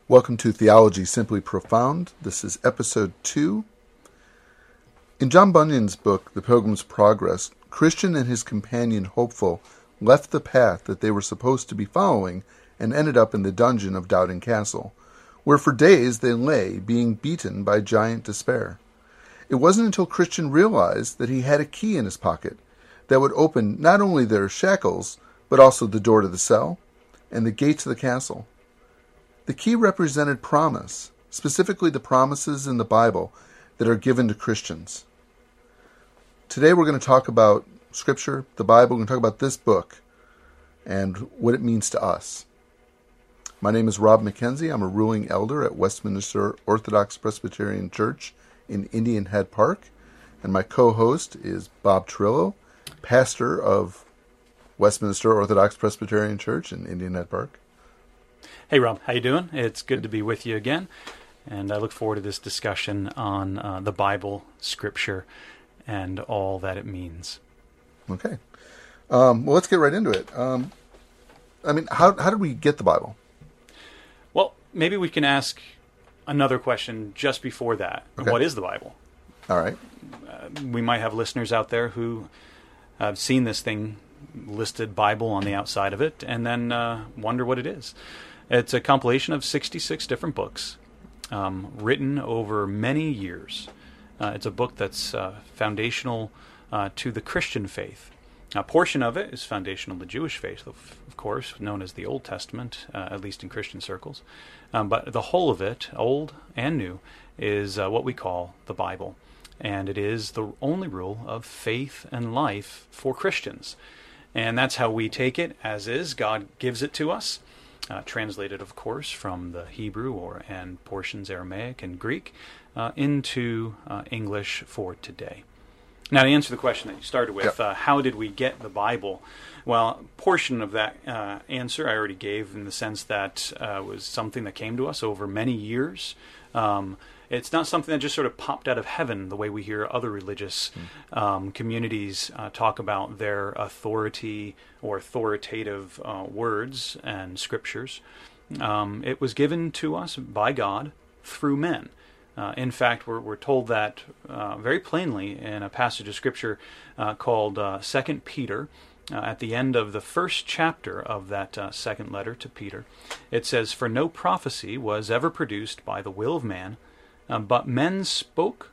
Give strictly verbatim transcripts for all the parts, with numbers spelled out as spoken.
Welcome to Theology Simply Profound. This is episode two. In John Bunyan's book, The Pilgrim's Progress, Christian and his companion Hopeful left the path that they were supposed to be following and ended up in the dungeon of Doubting Castle, where for days they lay, being beaten by giant despair. It wasn't until Christian realized that he had a key in his pocket that would open not only their shackles, but also the door to the cell and the gate to the castle. The key represented promise, specifically the promises in the Bible that are given to Christians. Today we're going to talk about Scripture, the Bible. We're going to talk about this book and what it means to us. My name is Rob McKenzie. I'm a ruling elder at Westminster Orthodox Presbyterian Church in Indian Head Park. And my co-host is Bob Trillo, pastor of Westminster Orthodox Presbyterian Church in Indian Head Park. Hey Rob, how you doing? It's good to be with you again, and I look forward to this discussion on uh, the Bible, Scripture, and all that it means. Okay. Um, well, let's get right into it. Um, I mean, how how did we get the Bible? Well, maybe we can ask another question just before that. Okay. What is the Bible? All right. Uh, we might have listeners out there who have seen this thing listed Bible on the outside of it, and then uh, wonder what it is. It's a compilation of sixty-six different books, um, written over many years. Uh, it's a book that's uh, foundational uh, to the Christian faith. A portion of it is foundational to the Jewish faith, of, of course, known as the Old Testament, uh, at least in Christian circles. Um, but the whole of it, old and new, is uh, what we call the Bible. And it is the only rule of faith and life for Christians. And that's how we take it as is. God gives it to us. Uh, translated, of course, from the Hebrew or and portions Aramaic and Greek uh, into uh, English for today. Now, to answer the question that you started with, Yep. uh, how did we get the Bible? Well, a portion of that uh, answer I already gave in the sense that uh, was something that came to us over many years. Um, It's not something that just sort of popped out of heaven the way we hear other religious um, communities uh, talk about their authority or authoritative uh, words and scriptures. Um, it was given to us by God through men. Uh, in fact, we're, we're told that uh, very plainly in a passage of Scripture uh, called uh, Second Peter. Uh, at the end of the first chapter of that uh, second letter to Peter, it says, "For no prophecy was ever produced by the will of man, Uh, but men spoke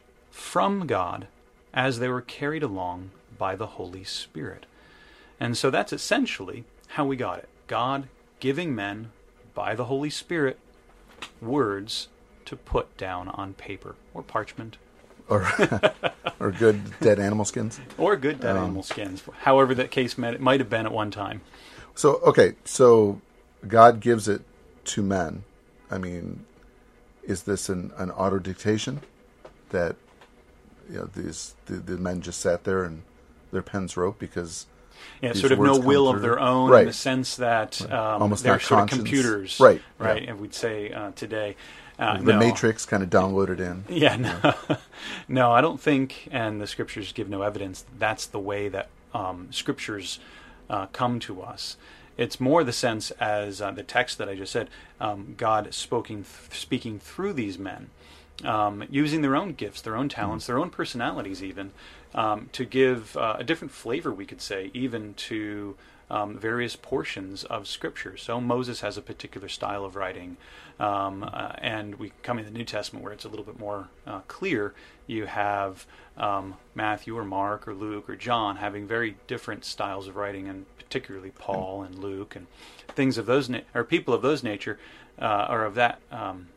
from God as they were carried along by the Holy Spirit." And so that's essentially how we got it. God giving men, by the Holy Spirit, words to put down on paper or parchment. Or or good dead animal skins? Or good dead Um, animal skins, however that case might, might have been at one time. So, okay, so God gives it to men. I mean, is this an, an auto-dictation that, you know, these the, the men just sat there and their pens wrote because Yeah, these sort of no words come will of through? their own Right. in the sense that um, Almost they're not sort of conscience. computers, Right, Right, yeah. and we'd say uh, today. Uh, the no. Matrix kind of downloaded in. Yeah, no, no, I don't think, and the Scriptures give no evidence, that's the way that um, Scriptures uh, come to us. It's more the sense as uh, the text that I just said, um, God speaking, th- speaking through these men, um, using their own gifts, their own talents, their own personalities even, um, to give uh, a different flavor, we could say, even to um, various portions of Scripture. So Moses has a particular style of writing, um, uh, and we come in the New Testament where it's a little bit more uh, clear. You have um, Matthew or Mark or Luke or John having very different styles of writing, and particularly Paul and Luke and things of those na- or people of those nature uh, or of that. Um,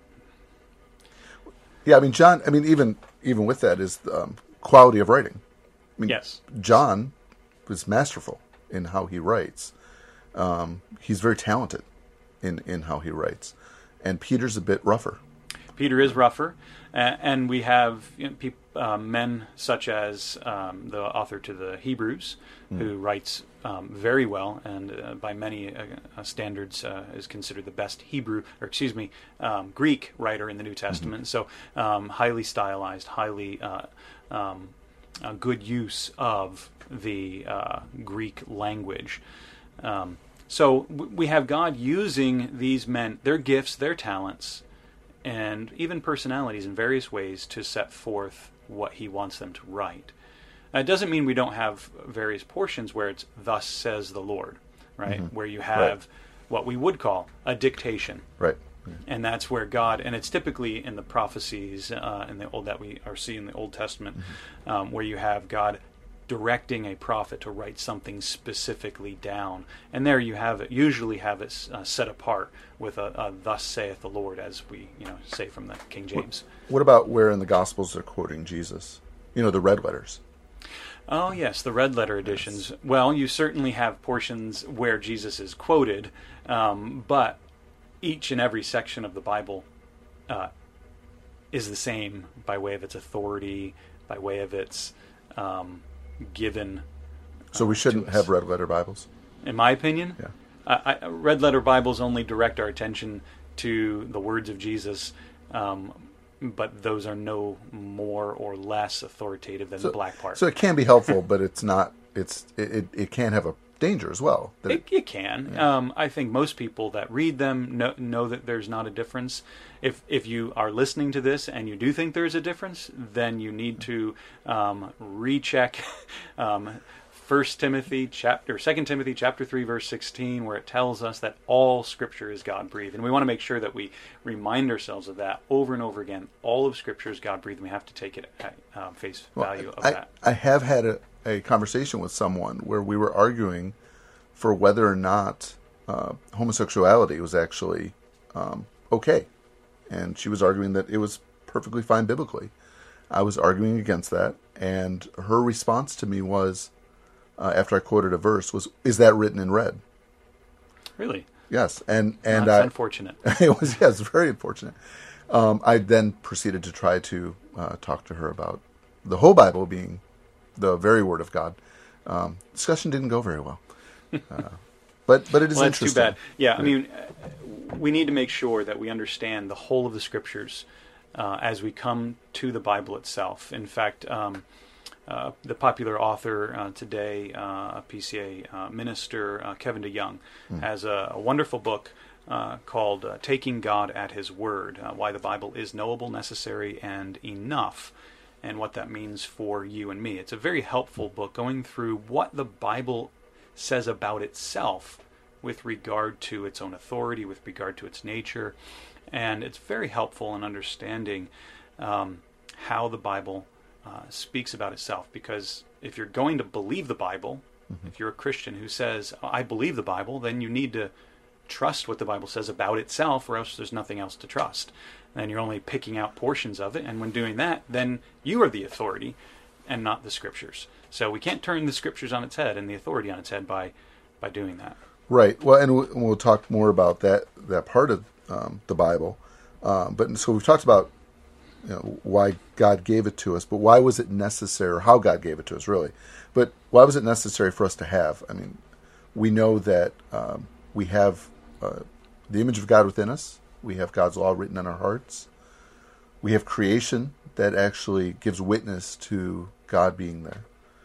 Yeah, I mean, John, I mean, even even with that is um, quality of writing. I mean, yes, John was masterful in how he writes. Um, he's very talented in, in how he writes. And Peter's a bit rougher. Peter is rougher, uh, and we have you know, peop- uh, men such as um, the author to the Hebrews, mm. who writes um, very well, and uh, by many uh, standards uh, is considered the best Hebrew, or excuse me, um, Greek writer in the New Testament. Mm-hmm. So um, highly stylized, highly uh, um, a good use of the uh, Greek language. Um, So w- we have God using these men, their gifts, their talents, and even personalities in various ways to set forth what he wants them to write. Now, it doesn't mean we don't have various portions where it's "Thus says the Lord," right? Mm-hmm. Where you have Right. what we would call a dictation. Right. And that's where God, and it's typically in the prophecies uh, in the old that we are seeing in the Old Testament, mm-hmm. um, where you have God directing a prophet to write something specifically down, and there you have it. Usually have it uh, set apart with a, a "Thus saith the Lord," as we you know say from the King James. What, what about where in the Gospels they're quoting Jesus? You know, the red letters. Oh yes, the red letter editions. Yes. Well, you certainly have portions where Jesus is quoted, um, but each and every section of the Bible uh, is the same by way of its authority, by way of its um, given. So we shouldn't uh, have red letter Bibles? In my opinion? Yeah. Uh, I, red letter Bibles only direct our attention to the words of Jesus, um, but those are no more or less authoritative than so, the black part. So it can be helpful, but it's not. It's it, it, it can have a danger as well. It, it, it can. Yeah. Um, I think most people that read them know, know that there's not a difference. If if you are listening to this and you do think there's a difference, then you need to um, recheck um, First Timothy chapter, Second Timothy chapter three, verse sixteen, where it tells us that all Scripture is God breathed, and we want to make sure that we remind ourselves of that over and over again. All of Scripture is God breathed, and we have to take it at uh, face value well, of I, that. I have had a, a conversation with someone where we were arguing for whether or not uh, homosexuality was actually um, okay, and she was arguing that it was perfectly fine biblically. I was arguing against that, and her response to me was, Uh, after I quoted a verse, was, "Is that written in red?" Really? Yes, and and That's I, unfortunate. It was yes, very unfortunate. Um, I then proceeded to try to uh, talk to her about the whole Bible being the very Word of God. Um, discussion didn't go very well, uh, but but it is well, that's interesting. too bad. Yeah, I mean, we need to make sure that we understand the whole of the Scriptures uh, as we come to the Bible itself. In fact. Um, Uh, the popular author uh, today, uh, a P C A uh, minister, uh, Kevin DeYoung, mm. has a, a wonderful book uh, called uh, Taking God at His Word, uh, Why the Bible is Knowable, Necessary, and Enough, and what that means for you and me. It's a very helpful book going through what the Bible says about itself with regard to its own authority, with regard to its nature, and it's very helpful in understanding um, how the Bible Uh, speaks about itself, because if you're going to believe the Bible, mm-hmm. if you're a Christian who says, I believe the Bible, then you need to trust what the Bible says about itself, or else there's nothing else to trust. Then you're only picking out portions of it, and when doing that, then you are the authority and not the Scriptures. So we can't turn the Scriptures on its head and the authority on its head by by doing that. Right. Well, and we'll talk more about that, that part of um, the Bible. Um, but so we've talked about You know, why God gave it to us, but why was it necessary, or how God gave it to us, really. But why was it necessary for us to have? I mean, we know that um, we have uh, the image of God within us. We have God's law written on our hearts. We have creation that actually gives witness to God being there.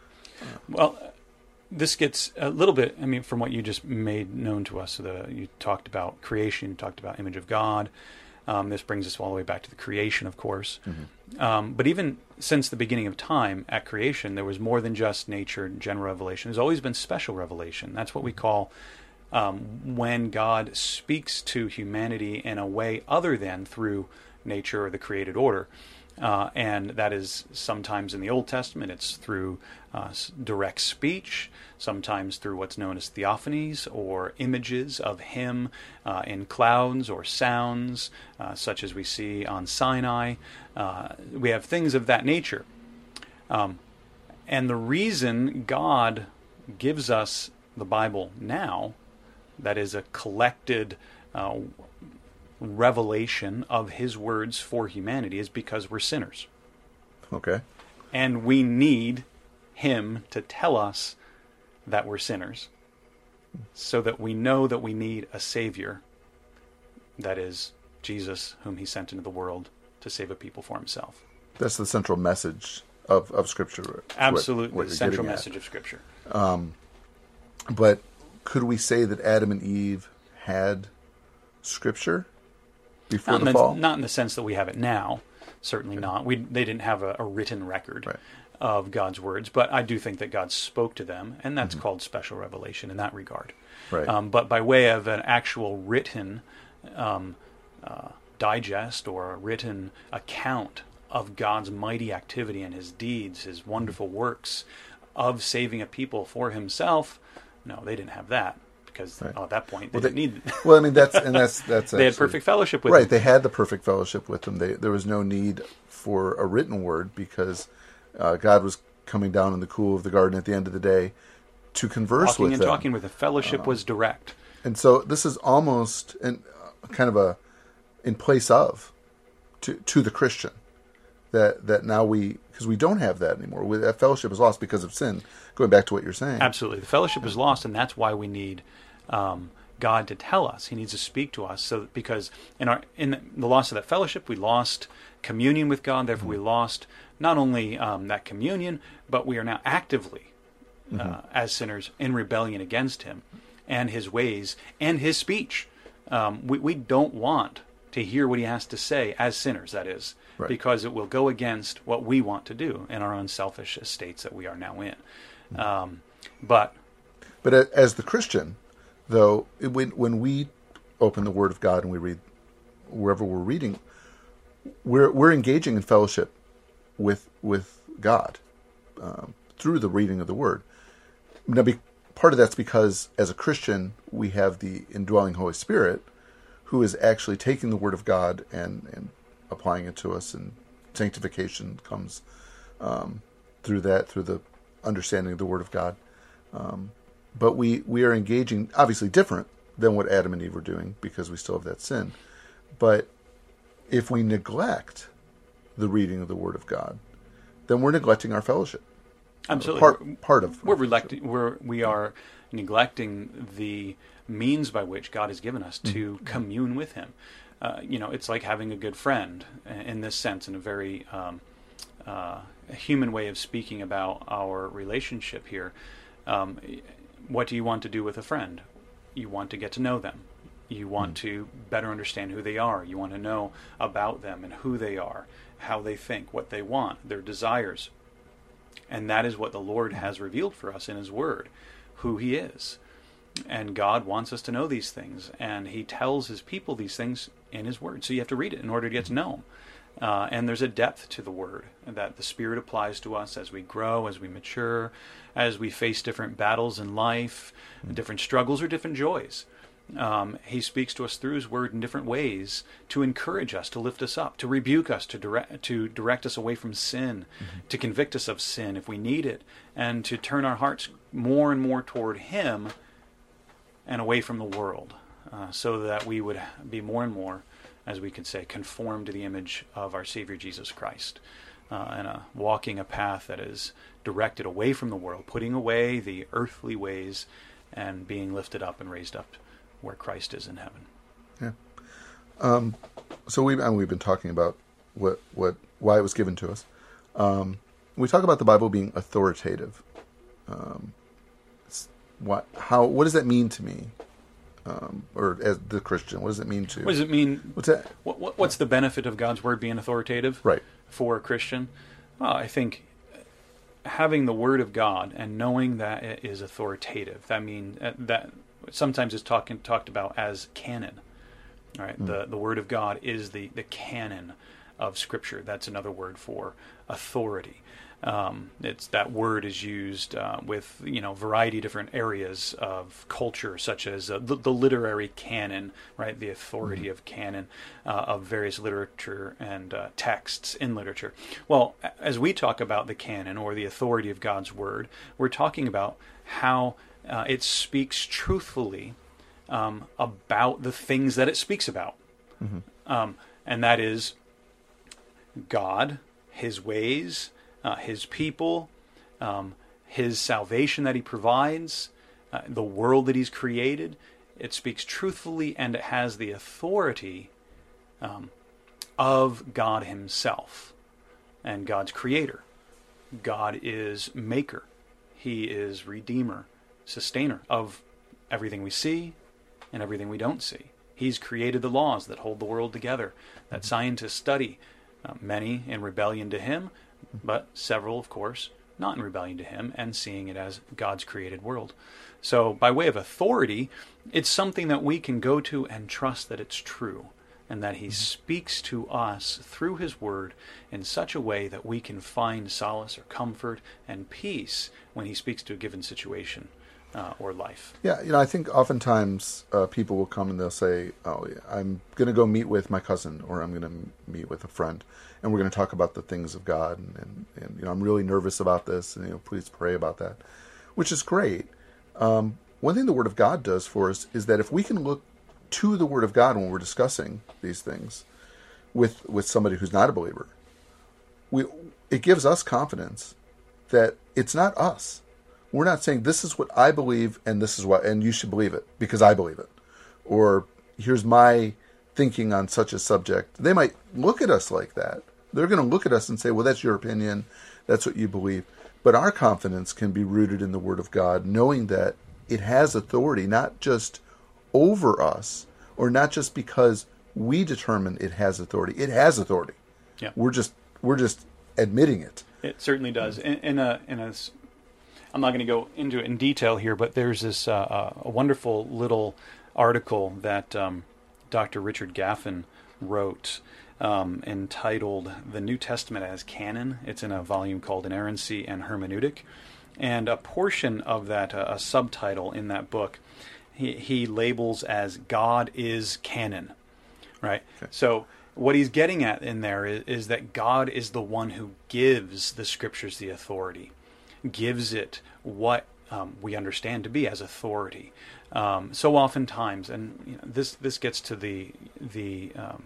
Well, this gets a little bit, I mean, from what you just made known to us. So the, you talked about creation, you talked about image of God. Um, this brings us all the way back to the creation, of course. Mm-hmm. Um, but even since the beginning of time, at creation, there was more than just nature and general revelation. There's always been special revelation. That's what we call um, when God speaks to humanity in a way other than through nature or the created order. Uh, and that is sometimes in the Old Testament, it's through uh, direct speech, sometimes through what's known as theophanies, or images of Him uh, in clouds or sounds, uh, such as we see on Sinai. Uh, we have things of that nature. Um, and the reason God gives us the Bible now, that is a collected uh, revelation of His words for humanity, is because we're sinners. Okay. And we need Him to tell us that we're sinners, so that we know that we need a Savior, that is Jesus, whom He sent into the world to save a people for Himself. That's the central message of, of Scripture. Absolutely, what, what the central message at. of Scripture. Um, but could we say that Adam and Eve had Scripture before not the in fall? The, not in the sense that we have it now. Certainly okay. not. We they didn't have a, a written record right. of God's words, but I do think that God spoke to them, and that's mm-hmm. called special revelation in that regard. Right. Um, but by way of an actual written um, uh, digest or a written account of God's mighty activity and His deeds, His wonderful works of saving a people for Himself, no, they didn't have that. Because right. oh, at that point they well, didn't they, need it. Well, I mean that's and that's that's they actually, had perfect fellowship with right. Him. They had the perfect fellowship with Him. They, there was no need for a written word because uh, God was coming down in the cool of the garden at the end of the day to converse Walking with and them. talking with the fellowship um, was direct. And so this is almost an, uh, kind of a in place of to to the Christian that that now we because we don't have that anymore. We, that fellowship is lost because of sin. Going back to what you're saying, absolutely, the fellowship is lost, and that's why we need. Um, God to tell us. He needs to speak to us. So because in our in the loss of that fellowship, we lost communion with God. Therefore, mm-hmm. we lost not only um, that communion, but we are now actively, mm-hmm. uh, as sinners, in rebellion against Him and His ways and His speech. Um, we, we don't want to hear what He has to say as sinners, that is, right. because it will go against what we want to do in our own selfish estates that we are now in. Mm-hmm. Um, but but as the Christian, though, when when we open the Word of God and we read wherever we're reading, we're we're engaging in fellowship with with God um, through the reading of the Word. Now, be, part of that's because as a Christian we have the indwelling Holy Spirit, who is actually taking the Word of God and, and applying it to us, and sanctification comes um, through that, through the understanding of the Word of God. Um, But we, we are engaging, obviously different than what Adam and Eve were doing because we still have that sin. But if we neglect the reading of the Word of God, then we're neglecting our fellowship. Absolutely. Part, part of we're relecting, we're, we are neglecting the means by which God has given us to mm-hmm. commune with Him. Uh, you know, it's like having a good friend in this sense, in a very um, uh, human way of speaking about our relationship here. Um, What do you want to do with a friend? You want to get to know them. You want mm. to better understand who they are. You want to know about them and who they are, how they think, what they want, their desires. And that is what the Lord has revealed for us in His Word, who He is. And God wants us to know these things. And He tells His people these things in His Word. So you have to read it in order to get to know Him. Uh, and there's a depth to the Word that the Spirit applies to us as we grow, as we mature, as we face different battles in life, mm. different struggles or different joys. Um, he speaks to us through His Word in different ways to encourage us, to lift us up, to rebuke us, to direct, to direct us away from sin, mm-hmm. to convict us of sin if we need it, and to turn our hearts more and more toward Him and away from the world, uh, so that we would be more and more, as we could say, conformed to the image of our Savior Jesus Christ, uh, and uh, walking a path that is directed away from the world, putting away the earthly ways and being lifted up and raised up where Christ is in heaven. Yeah. Um, so we and we've been talking about what what why it was given to us. Um, we talk about the Bible being authoritative. Um, what how what does that mean to me? Um, or as the Christian, what does it mean to? What does it mean? What's that? What, what, what's the benefit of God's Word being authoritative? Right. For a Christian? Well, I think having the Word of God and knowing that it is authoritative. That means that sometimes it's talking talked about as canon. All right. Mm. The the Word of God is the the canon of Scripture. That's another word for authority. Um, it's that word is used uh, with you know variety of different areas of culture, such as uh, the, the literary canon, right? The authority mm-hmm. of canon uh, of various literature and uh, texts in literature. Well, as we talk about the canon or the authority of God's Word, we're talking about how uh, it speaks truthfully um, about the things that it speaks about, mm-hmm. um, and that is God, His ways. Uh, his people, um, His salvation that He provides, uh, the world that He's created. It speaks truthfully, and it has the authority um, of God Himself and God's creator. God is maker. He is redeemer, sustainer of everything we see and everything we don't see. He's created the laws that hold the world together, that scientists study, uh, many in rebellion to him, but several, of course, not in rebellion to him and seeing it as God's created world. So by way of authority, it's something that we can go to and trust that it's true, and that he speaks to us through his word in such a way that we can find solace or comfort and peace when he speaks to a given situation uh, or life. Yeah, you know, I think oftentimes uh, people will come and they'll say, oh, yeah, I'm going to go meet with my cousin, or I'm going to meet with a friend, and we're going to talk about the things of God, and, and, and you know, I'm really nervous about this, and you know, please pray about that, which is great. Um, one thing the Word of God does for us is that if we can look to the Word of God when we're discussing these things with with somebody who's not a believer, we it gives us confidence that it's not us. We're not saying this is what I believe and this is what and you should believe it because I believe it, or here's my thinking on such a subject. They might look at us like that. They're going to look at us and say, well, that's your opinion, that's what you believe. But our confidence can be rooted in the Word of God, knowing that it has authority, not just over us, or not just because we determine it has authority. It has authority. Yeah. We're just we're just admitting it. It certainly does. In, in a in a, I'm not going to go into it in detail here, but there's this uh, a wonderful little article that um, Doctor Richard Gaffin wrote um, entitled "The New Testament as Canon." It's in a volume called Inerrancy and Hermeneutic, and a portion of that, uh, a subtitle in that book, he, he labels as "God is Canon," right? Okay. So what he's getting at in there is, is that God is the one who gives the Scriptures the authority, gives it what um, we understand to be as authority. Um, so oftentimes, and you know, this this gets to the the um,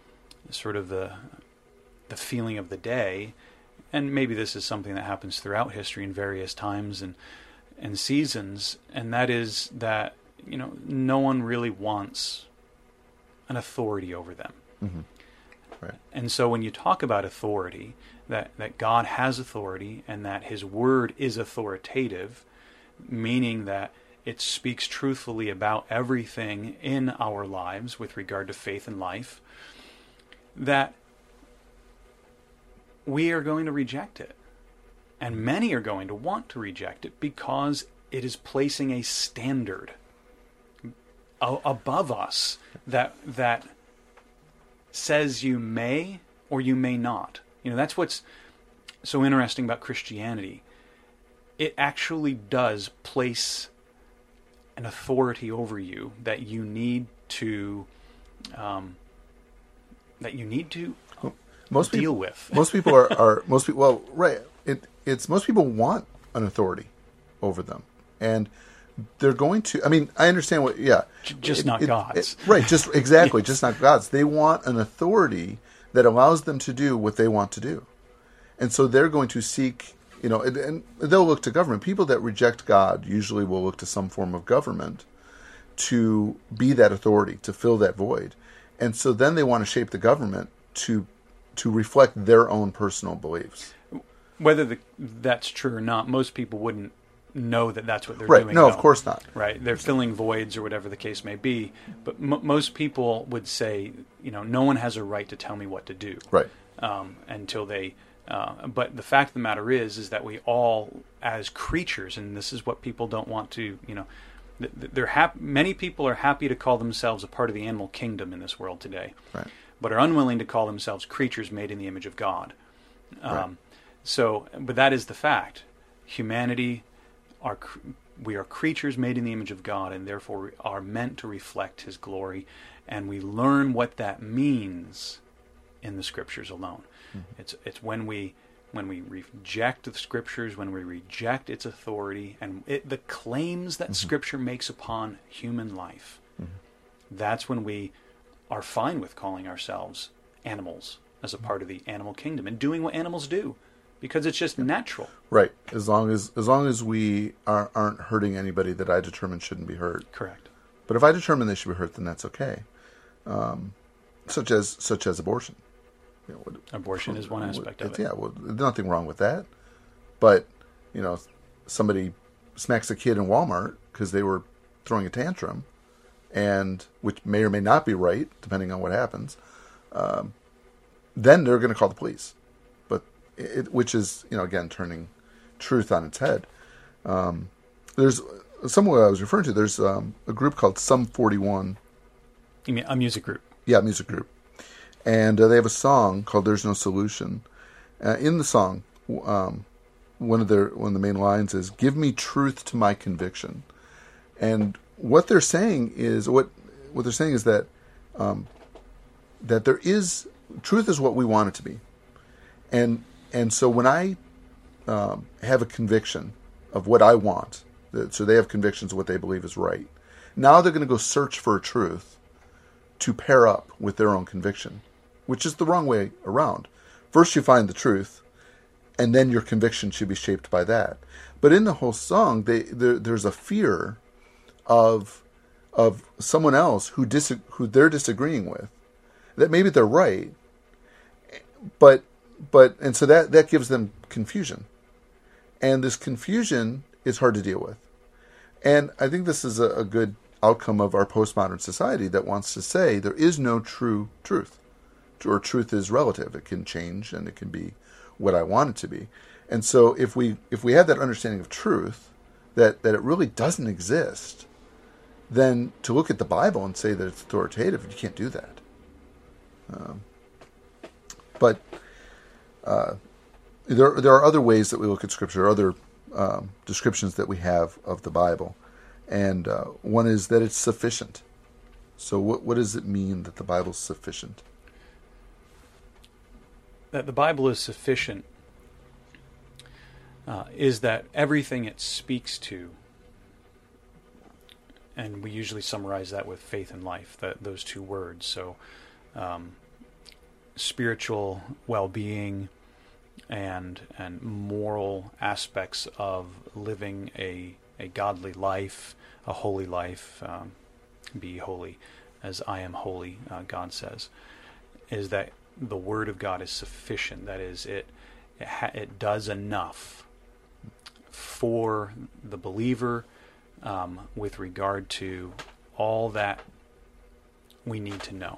sort of the the feeling of the day, and maybe this is something that happens throughout history in various times and and seasons, and that is that you know no one really wants an authority over them. Mm-hmm. Right. And so when you talk about authority, that, that God has authority and that his word is authoritative, meaning that it speaks truthfully about everything in our lives with regard to faith and life, that we are going to reject it. And many are going to want to reject it because it is placing a standard above us that that says you may or you may not. You know, that's what's so interesting about Christianity. It actually does place an authority over you that you need to um, that you need to most deal people, with. most people are, are most people well right. It it's most people want an authority over them, and they're going to. I mean, I understand what. Yeah, just it, not it, God's. It, right. Just exactly. Yes. Just not God's. They want an authority that allows them to do what they want to do, and so they're going to seek. You know, and, and they'll look to government. People that reject God usually will look to some form of government to be that authority, to fill that void, and so then they want to shape the government to to reflect their own personal beliefs. Whether the, that's true or not, most people wouldn't know that that's what they're right. doing. No, though. Of course not. Right. They're filling voids or whatever the case may be. But m- most people would say, you know, no one has a right to tell me what to do. Right. Um, until they... Uh, but the fact of the matter is, is that we all, as creatures, and this is what people don't want to, you know, they're hap- many people are happy to call themselves a part of the animal kingdom in this world today, right. but are unwilling to call themselves creatures made in the image of God. Um, right. So, but that is the fact. Humanity, are we are creatures made in the image of God, and therefore are meant to reflect His glory, and we learn what that means in the Scriptures alone. Mm-hmm. It's it's when we when we reject the Scriptures, when we reject its authority and it, the claims that mm-hmm. Scripture makes upon human life. Mm-hmm. That's when we are fine with calling ourselves animals as a part of the animal kingdom and doing what animals do, because it's just natural. Right. As long as as long as we are, aren't hurting anybody that I determine shouldn't be hurt. Correct. But if I determine they should be hurt, then that's okay. Um, such as such as abortion. You know, what, Abortion is one aspect of it. Yeah, well, there's nothing wrong with that. But, you know, somebody smacks a kid in Walmart because they were throwing a tantrum, and which may or may not be right, depending on what happens, um, then they're going to call the police. But it, which is, you know, again, turning truth on its head. Um, there's somewhere I was referring to. There's um, a group called Sum forty-one. You mean a music group? Yeah, music group, and uh, they have a song called "There's No Solution." Uh, in the song, um, one of their one of the main lines is "Give me truth to my conviction," and what they're saying is what what they're saying is that um, that there is truth is what we want it to be, and and so when I um, have a conviction of what I want, so they have convictions of what they believe is right. Now they're going to go search for a truth to pair up with their own conviction, which is the wrong way around. First you find the truth, and then your conviction should be shaped by that. But in the whole song, they, there, there's a fear of of someone else who dis, who they're disagreeing with, that maybe they're right, but but and so that that gives them confusion, and this confusion is hard to deal with. And I think this is a, a good outcome of our postmodern society that wants to say there is no true truth, or truth is relative. It can change, and it can be what I want it to be. And so if we if we have that understanding of truth, that, that it really doesn't exist, then to look at the Bible and say that it's authoritative, you can't do that. Um, but uh, there there are other ways that we look at Scripture, other um, descriptions that we have of the Bible. And uh, one is that it's sufficient. So what what does it mean that the Bible's sufficient? That the Bible is sufficient uh, is that everything it speaks to, and we usually summarize that with faith and life, that those two words. So um, spiritual well-being and and moral aspects of living a a godly life, a holy life, um, be holy as I am holy, uh, God says, is that the Word of God is sufficient. That is, it it, ha- it does enough for the believer um, with regard to all that we need to know.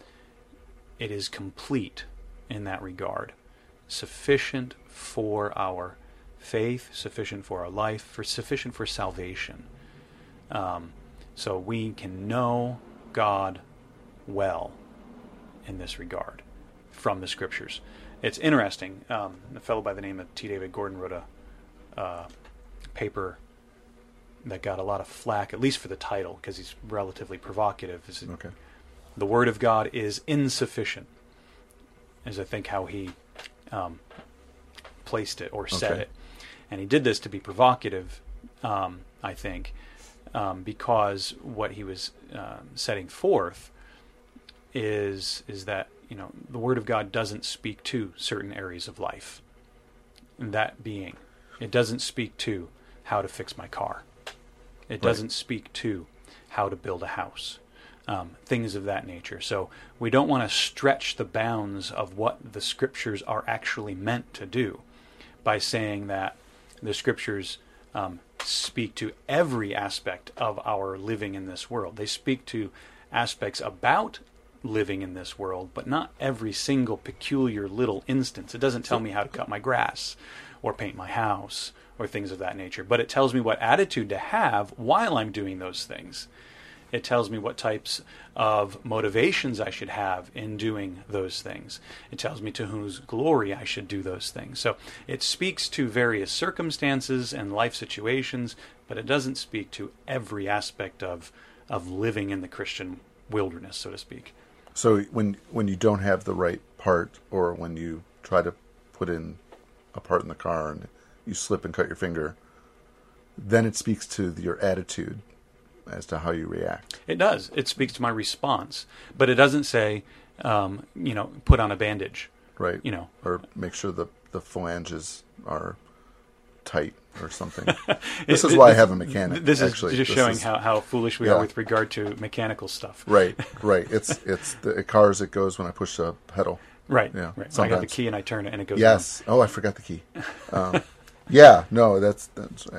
It is complete in that regard, sufficient for our faith, sufficient for our life, for sufficient for salvation. Um, so we can know God well in this regard from the Scriptures. It's interesting. Um, a fellow by the name of T. David Gordon wrote a uh, paper that got a lot of flack, at least for the title, because he's relatively provocative. It's, Okay. The Word of God is insufficient, is I think how he um, placed it or said Okay. it. And he did this to be provocative, um, I think, um, because what he was uh, setting forth is is that, you know, the Word of God doesn't speak to certain areas of life. That being, it doesn't speak to how to fix my car. It doesn't Right. speak to how to build a house. Um, things of that nature. So we don't want to stretch the bounds of what the Scriptures are actually meant to do by saying that the Scriptures um, speak to every aspect of our living in this world. They speak to aspects about living in this world, but not every single peculiar little instance. It doesn't tell me how to cut my grass or paint my house or things of that nature, but it tells me what attitude to have while I'm doing those things. It tells me what types of motivations I should have in doing those things. It tells me to whose glory I should do those things. So it speaks to various circumstances and life situations, but it doesn't speak to every aspect of of living in the Christian wilderness, so to speak. So when when you don't have the right part, or when you try to put in a part in the car and you slip and cut your finger, then it speaks to your attitude as to how you react. It does. It speaks to my response, but it doesn't say, um, you know, put on a bandage. Right. You know, or make sure the the phalanges are tight or something. This is why I have a mechanic. This is actually. just This showing is- how, how foolish we yeah. are with regard to mechanical stuff. Right, right. It's it's the cars. It goes when I push a pedal. Right. Yeah, Right. I got the sometimes. key and I turn it and it goes. Yes. Oh, I forgot the key. Um, yeah. No, that's that's. I,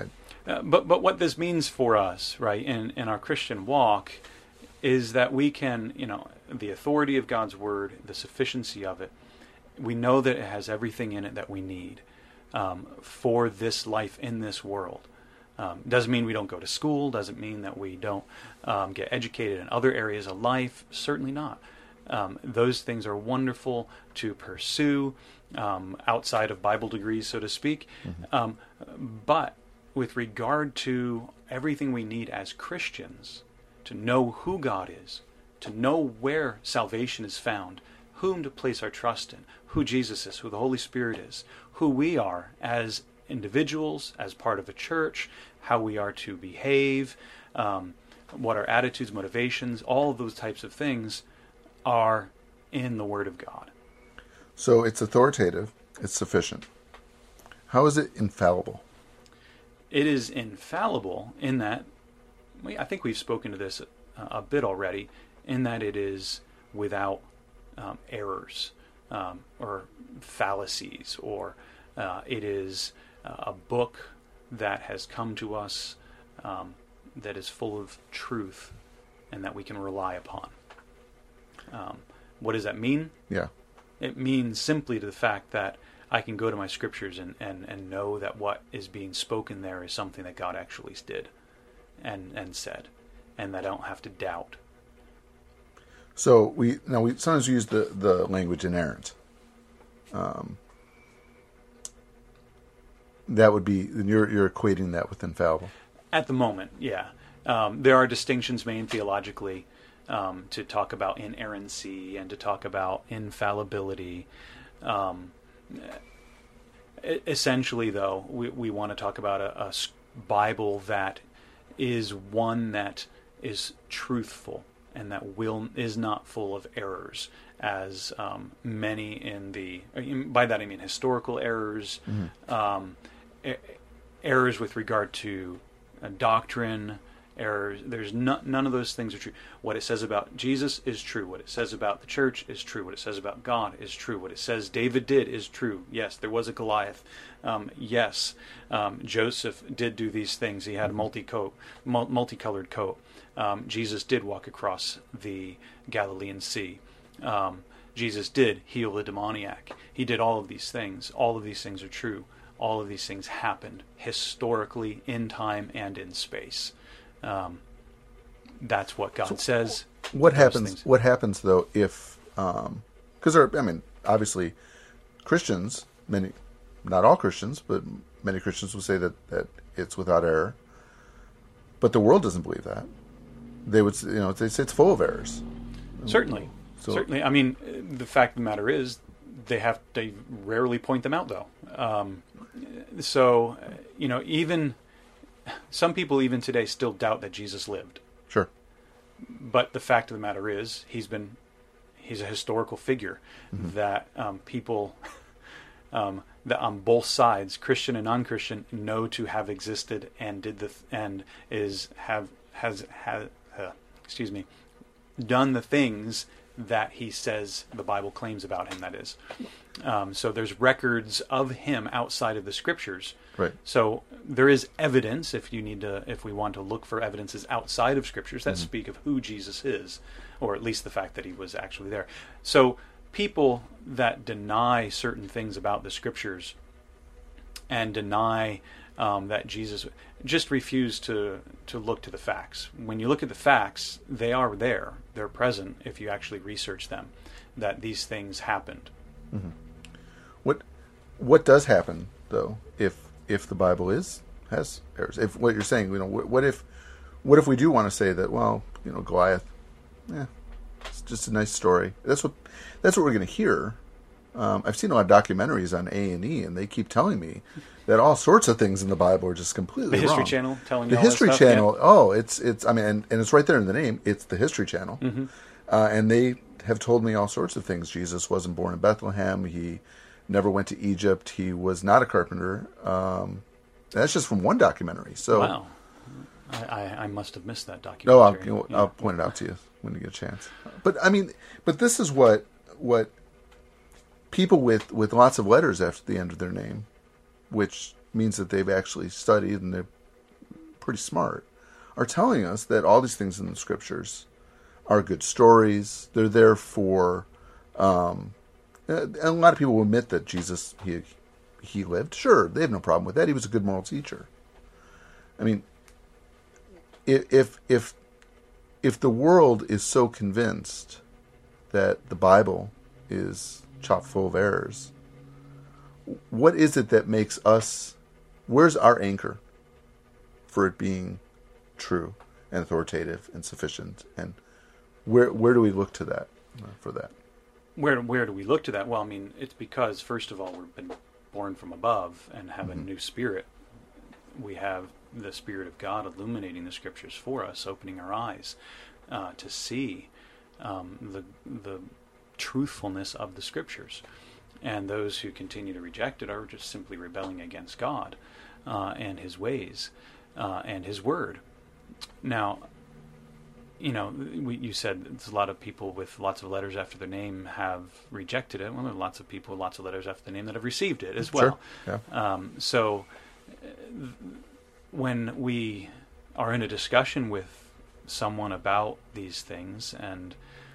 Uh, but but what this means for us, right, in in our Christian walk, is that we can, you know, the authority of God's word, the sufficiency of it. We know that it has everything in it that we need um, for this life in this world. Um, doesn't mean we don't go to school. Doesn't mean that we don't um, get educated in other areas of life. Certainly not. Um, those things are wonderful to pursue um, outside of Bible degrees, so to speak. Mm-hmm. Um, but with regard to everything we need as Christians, to know who God is, to know where salvation is found, whom to place our trust in, who Jesus is, who the Holy Spirit is, who we are as individuals, as part of a church, how we are to behave, um, what our attitudes, motivations, all of those types of things are in the Word of God. So it's authoritative, it's sufficient. How is it infallible? It is infallible in that, I think we've spoken to this a, a bit already, in that it is without um, errors um, or fallacies, or uh, it is uh, a book that has come to us um, that is full of truth and that we can rely upon. Um, what does that mean? Yeah. It means simply to the fact that I can go to my scriptures and, and, and know that what is being spoken there is something that God actually did and, and said, and that I don't have to doubt. So we now we sometimes use the, the language inerrant. Um, that would be you're you're equating that with infallible. At the moment, yeah. Um, there are distinctions made theologically um, to talk about inerrancy and to talk about infallibility. Um, essentially, though, we we want to talk about a, a Bible that is one that is truthful and that will is not full of errors, as um, many in the by that I mean historical errors, mm-hmm. um, er- errors with regard to uh, doctrine. Errors. There's no, none of those things are true. What it says about Jesus is true. What it says about the church is true. What it says about God is true. What it says David did is true. Yes, there was a Goliath. Um, yes, um, Joseph did do these things. He had a multi-coat, mul- multicolored coat. Um, Jesus did walk across the Galilean Sea. Um, Jesus did heal the demoniac. He did all of these things. All of these things are true. All of these things happened historically, in time and in space. Um, that's what God so says. What happens? Things. What happens though if, because um, I mean, obviously, Christians, many, not all Christians, but many Christians will say that, that it's without error. But the world doesn't believe that. They would, you know, they say it's full of errors. Certainly, so, certainly. I mean, the fact of the matter is, they have they rarely point them out though. Um, so, you know, even. Some people even today still doubt that Jesus lived. Sure. But the fact of the matter is, he's been, he's a historical figure mm-hmm. that um, people um, that on both sides, Christian and non-Christian, know to have existed and did the th- and is have has has uh, excuse me, done the things that he says the Bible claims about him. That is, um, so there's records of him outside of the scriptures. Right. So there is evidence, if you need to, if we want to look for evidences outside of scriptures that mm-hmm. speak of who Jesus is, or at least the fact that he was actually there. So people that deny certain things about the scriptures and deny um, that Jesus just refuse to to look to the facts. When you look at the facts, they are there. They're present if you actually research them, that these things happened. Mm-hmm. What what does happen though if if the Bible is has errors? If what you're saying, you know, what, what if what if we do want to say that, well, you know, Goliath, yeah, it's just a nice story. That's what that's what we're going to hear. Um, I've seen a lot of documentaries on A and E, and they keep telling me that all sorts of things in the Bible are just completely wrong. The History wrong. Channel telling the you all History that stuff, Channel. Yeah. Oh, it's it's. I mean, and, and it's right there in the name. It's the History Channel, mm-hmm. uh, and they have told me all sorts of things. Jesus wasn't born in Bethlehem. He never went to Egypt. He was not a carpenter. Um, that's just from one documentary. So wow, I, I, I must have missed that documentary. No, I'll, you know, yeah. I'll point it out to you when you get a chance. But I mean, but this is what what. people with, with lots of letters after the end of their name, which means that they've actually studied and they've pretty smart, are telling us that all these things in the scriptures are good stories. They're there for, um, and a lot of people will admit that Jesus, he he lived. Sure, they have no problem with that. He was a good moral teacher. I mean, if if if the world is so convinced that the Bible is chock full of errors, what is it that makes us, where's our anchor for it being true and authoritative and sufficient? And where where do we look to that uh, for that? Where where do we look to that? Well, I mean, it's because, first of all, we've been born from above and have mm-hmm. a new spirit. We have the Spirit of God illuminating the Scriptures for us, opening our eyes uh, to see um, the the truthfulness of the Scriptures. And those who continue to reject it are just simply rebelling against God uh, and His ways uh, and His Word. Now, you know, we, you said there's a lot of people with lots of letters after their name have rejected it. Well, there are lots of people with lots of letters after their name that have received it as well. Sure. Yeah. Um, so when we are in a discussion with someone about these things, and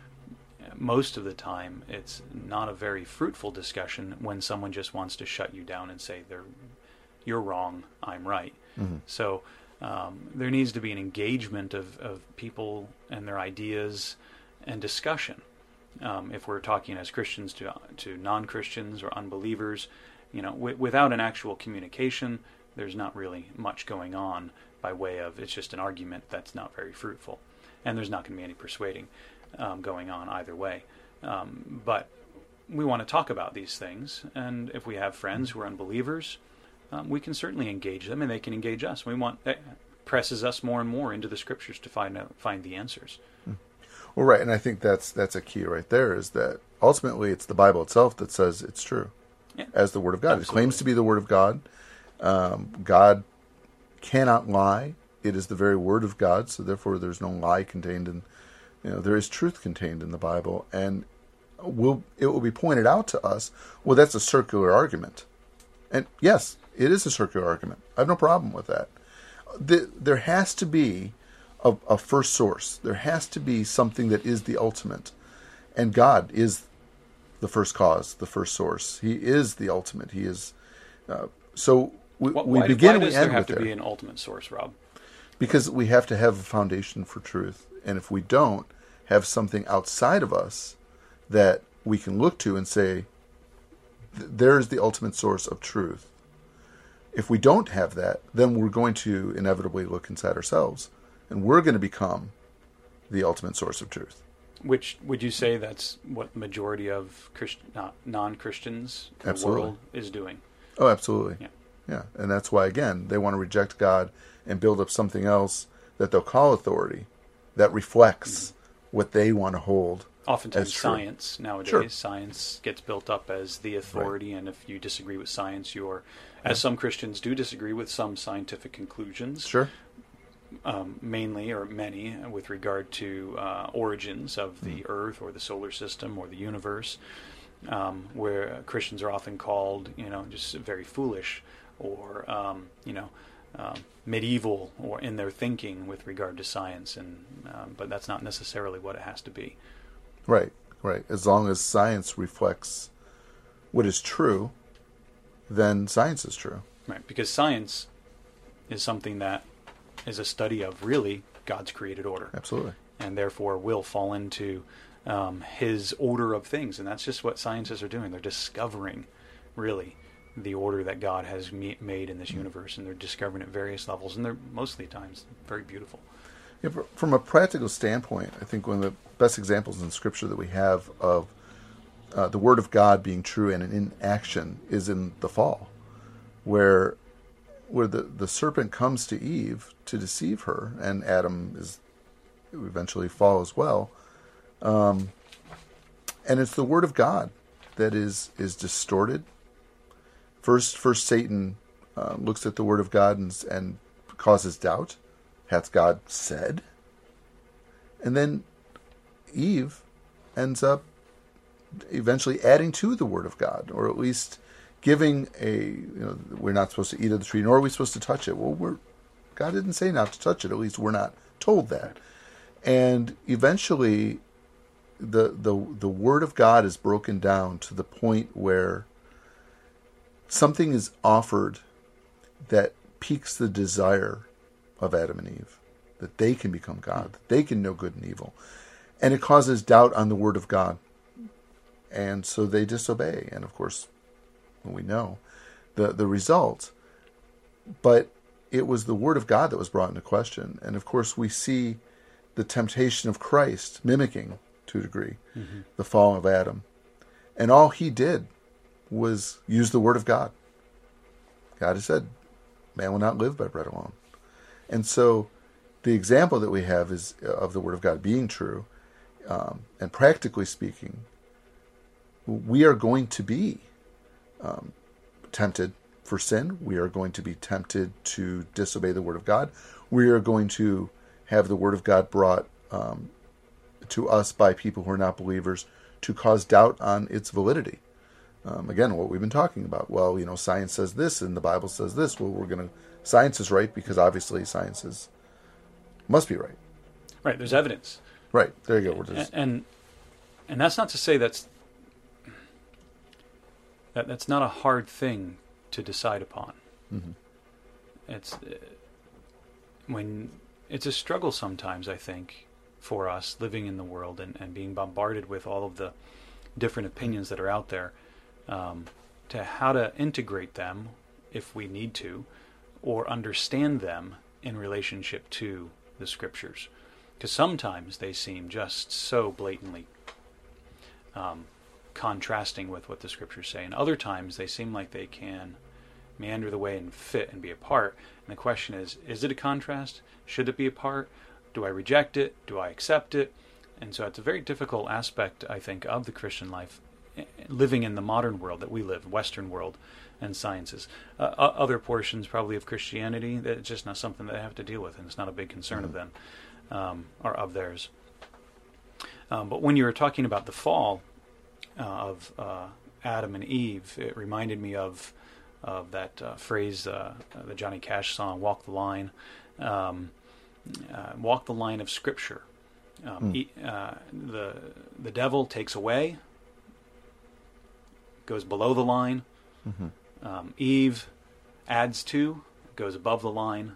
most of the time it's not a very fruitful discussion when someone just wants to shut you down and say, they're, you're wrong, I'm right. Mm-hmm. So um, there needs to be an engagement of, of people and their ideas and discussion. Um, if we're talking as Christians to to non-Christians or unbelievers, you know, w- without an actual communication, there's not really much going on by way of, it's just an argument that's not very fruitful. And there's not going to be any persuading um, going on either way. Um, but we want to talk about these things, and if we have friends who are unbelievers, um, we can certainly engage them, and they can engage us. We want, that presses us more and more into the Scriptures to find out, find the answers. Well, right, and I think that's that's a key right there, is that ultimately it's the Bible itself that says it's true, yeah, as the Word of God. Absolutely. It claims to be the Word of God. Um, God cannot lie. It is the very Word of God, so therefore there's no lie contained in, you know, there is truth contained in the Bible, and will it will be pointed out to us, well, that's a circular argument. And yes, it is a circular argument. I have no problem with that. The, there has to be a, a first source. There has to be something that is the ultimate. And God is the first cause, the first source. He is the ultimate. He is... Uh, so we, well, we why, begin why and we does end there have with to there. be an ultimate source, Rob? Because we have to have a foundation for truth. And if we don't have something outside of us that we can look to and say, there's the ultimate source of truth. If we don't have that, then we're going to inevitably look inside ourselves, and we're going to become the ultimate source of truth. Which, would you say that's what the majority of Christ, not, non-Christians in Absolutely. the world is doing? Oh, absolutely. Yeah. Yeah, and that's why, again, they want to reject God and build up something else that they'll call authority that reflects mm-hmm. what they want to hold. Oftentimes science nowadays. Sure. Science gets built up as the authority, right. And if you disagree with science, you're, yeah. as some Christians do disagree with some scientific conclusions. Sure. Um, mainly, or many, with regard to uh, origins of the mm. Earth or the solar system or the universe, um, where Christians are often called, you know, just very foolish or, um, you know, um, medieval or in their thinking with regard to science, and um, but that's not necessarily what it has to be. Right, right. As long as science reflects what is true, then science is true. Right, because science is something that is a study of really God's created order. Absolutely. And therefore will fall into um, His order of things. And that's just what scientists are doing. They're discovering, really, the order that God has me- made in this mm-hmm. universe. And they're discovering at various levels. And they're, most of the times, very beautiful. Yeah, from a practical standpoint, I think one of the best examples in Scripture that we have of uh, the Word of God being true and in action is in the fall, where where the, the serpent comes to Eve to deceive her, and Adam is eventually fall as well. Um, and it's the Word of God that is is distorted. First, first Satan uh, looks at the Word of God and, and causes doubt. Hath God said? And then Eve ends up eventually adding to the Word of God, or at least giving a, you know, we're not supposed to eat of the tree, nor are we supposed to touch it. Well, we're God didn't say not to touch it. At least we're not told that. And eventually, the the the Word of God is broken down to the point where something is offered that piques the desire of Adam and Eve, that they can become God, that they can know good and evil. And it causes doubt on the Word of God. And so they disobey. And of course, we know the, the result. But it was the Word of God that was brought into question. And of course, we see the temptation of Christ mimicking, to a degree, mm-hmm. the fall of Adam. And all he did was use the Word of God. God has said, man will not live by bread alone. And so the example that we have is of the Word of God being true. Um, and practically speaking, we are going to be um, tempted for sin. We are going to be tempted to disobey the Word of God. We are going to have the Word of God brought um, to us by people who are not believers to cause doubt on its validity. Um, again, what we've been talking about. Well, you know, science says this and the Bible says this. Well, we're going to... Science is right because obviously science is, must be right. Right, there's evidence. Right, there you go. We're just... And and that's not to say that's that that's not a hard thing to decide upon. Mm-hmm. It's uh, when it's a struggle sometimes, I think, for us living in the world and, and being bombarded with all of the different opinions that are out there, um, to how to integrate them if we need to, or understand them in relationship to the Scriptures. Because sometimes they seem just so blatantly um, contrasting with what the Scriptures say. And other times they seem like they can meander the way and fit and be a part. And the question is, is it a contrast? Should it be a part? Do I reject it? Do I accept it? And so it's a very difficult aspect, I think, of the Christian life, living in the modern world that we live, Western world, and sciences. Uh, other portions probably of Christianity, it's just not something they have to deal with, and it's not a big concern mm-hmm. of them. Um, or of theirs. Um, but when you were talking about the fall uh, of uh, Adam and Eve, it reminded me of of that uh, phrase, uh, the Johnny Cash song, "Walk the Line," um, uh, "Walk the line of Scripture." Um, mm. e- uh, the the devil takes away, goes below the line. Mm-hmm. Um, Eve adds to, goes above the line.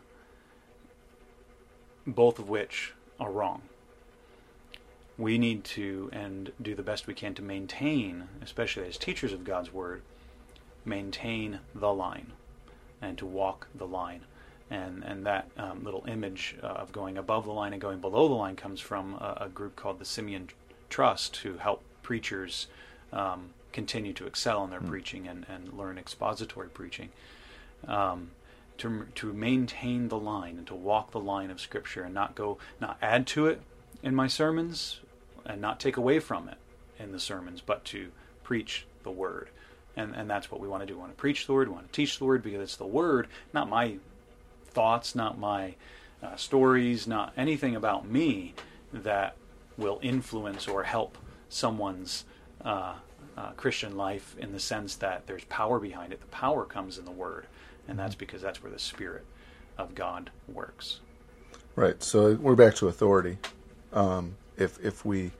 Both of which are wrong. We need to, and do the best we can to maintain, especially as teachers of God's Word, maintain the line, and to walk the line. And and that um, little image uh, of going above the line and going below the line comes from a, a group called the Simeon Trust, who help preachers um, continue to excel in their mm. preaching and, and learn expository preaching. Um, To, to maintain the line and to walk the line of Scripture and not go, not add to it in my sermons and not take away from it in the sermons, but to preach the Word. And and that's what we want to do. We want to preach the Word, we want to teach the Word, because it's the Word, not my thoughts, not my uh, stories, not anything about me that will influence or help someone's uh, uh, Christian life, in the sense that there's power behind it. The power comes in the Word. And that's because that's where the Spirit of God works. Right. So we're back to authority. Um, if if we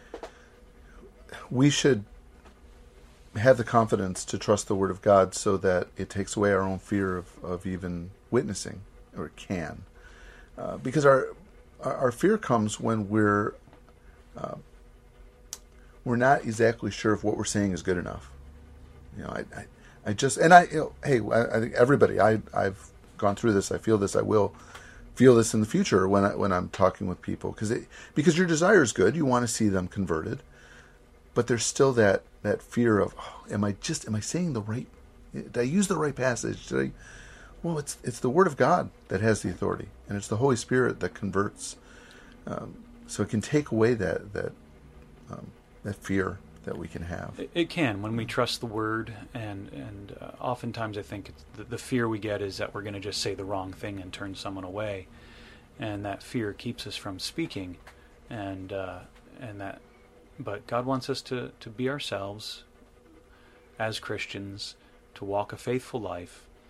we should have the confidence to trust the Word of God, so that it takes away our own fear of, of even witnessing, or it can, uh, because our our fear comes when we're uh, we're not exactly sure if what we're saying is good enough. You know, I. I I just, and I, you know, hey, I, I think everybody, I, I've gone through this. I feel this. I will feel this in the future when I, when I'm talking with people, because it, because your desire is good. You want to see them converted, but there's still that, that fear of, oh, am I just, am I saying the right, did I use the right passage? Did I, well, it's, it's the Word of God that has the authority, and it's the Holy Spirit that converts. Um, so it can take away that, that, um, that fear that we can have. It, it can, when we trust the Word, and and uh, oftentimes I think it's the, the fear we get is that we're going to just say the wrong thing and turn someone away, and that fear keeps us from speaking, and uh, and that, but God wants us to, to be ourselves as Christians, to walk a faithful life,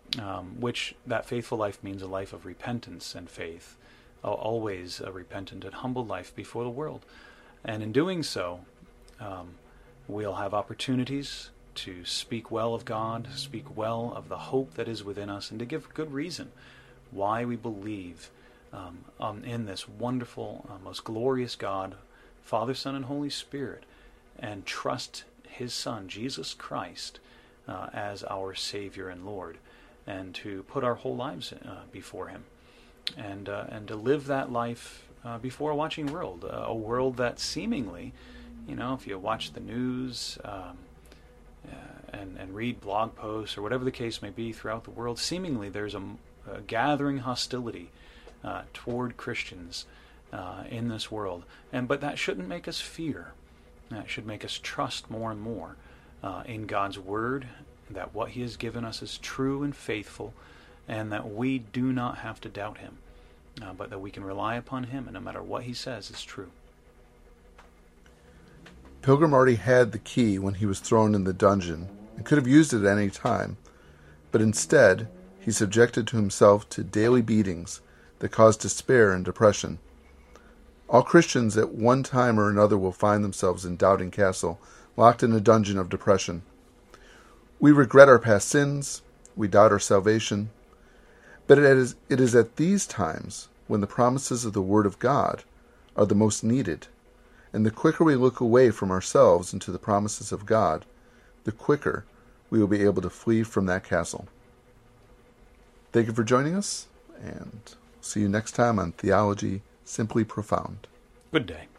um, which that faithful life means a life of repentance and faith, always a repentant and humble life before the world. And in doing so, um, we'll have opportunities to speak well of God, speak well of the hope that is within us, and to give good reason why we believe um, um, in this wonderful, uh, most glorious God, Father, Son, and Holy Spirit, and trust His Son, Jesus Christ, uh, as our Savior and Lord, and to put our whole lives uh, before Him, and uh, and to live that life uh, before a watching world, uh, a world that seemingly, you know, if you watch the news um, uh, and and read blog posts or whatever the case may be throughout the world, seemingly there's a, a gathering hostility uh, toward Christians uh, in this world, and but that shouldn't make us fear. That should make us trust more and more uh, in God's Word, that what He has given us is true and faithful, and that we do not have to doubt Him, uh, but that we can rely upon Him, and no matter what He says is true. Pilgrim already had the key when he was thrown in the dungeon and could have used it at any time, but instead he subjected to himself to daily beatings that caused despair and depression. All Christians at one time or another will find themselves in Doubting Castle, locked in a dungeon of depression. We regret our past sins, we doubt our salvation, but it is, it is at these times when the promises of the Word of God are the most needed, and the quicker we look away from ourselves into the promises of God, the quicker we will be able to flee from that castle. Thank you for joining us, and see you next time on Theology Simply Profound. Good day.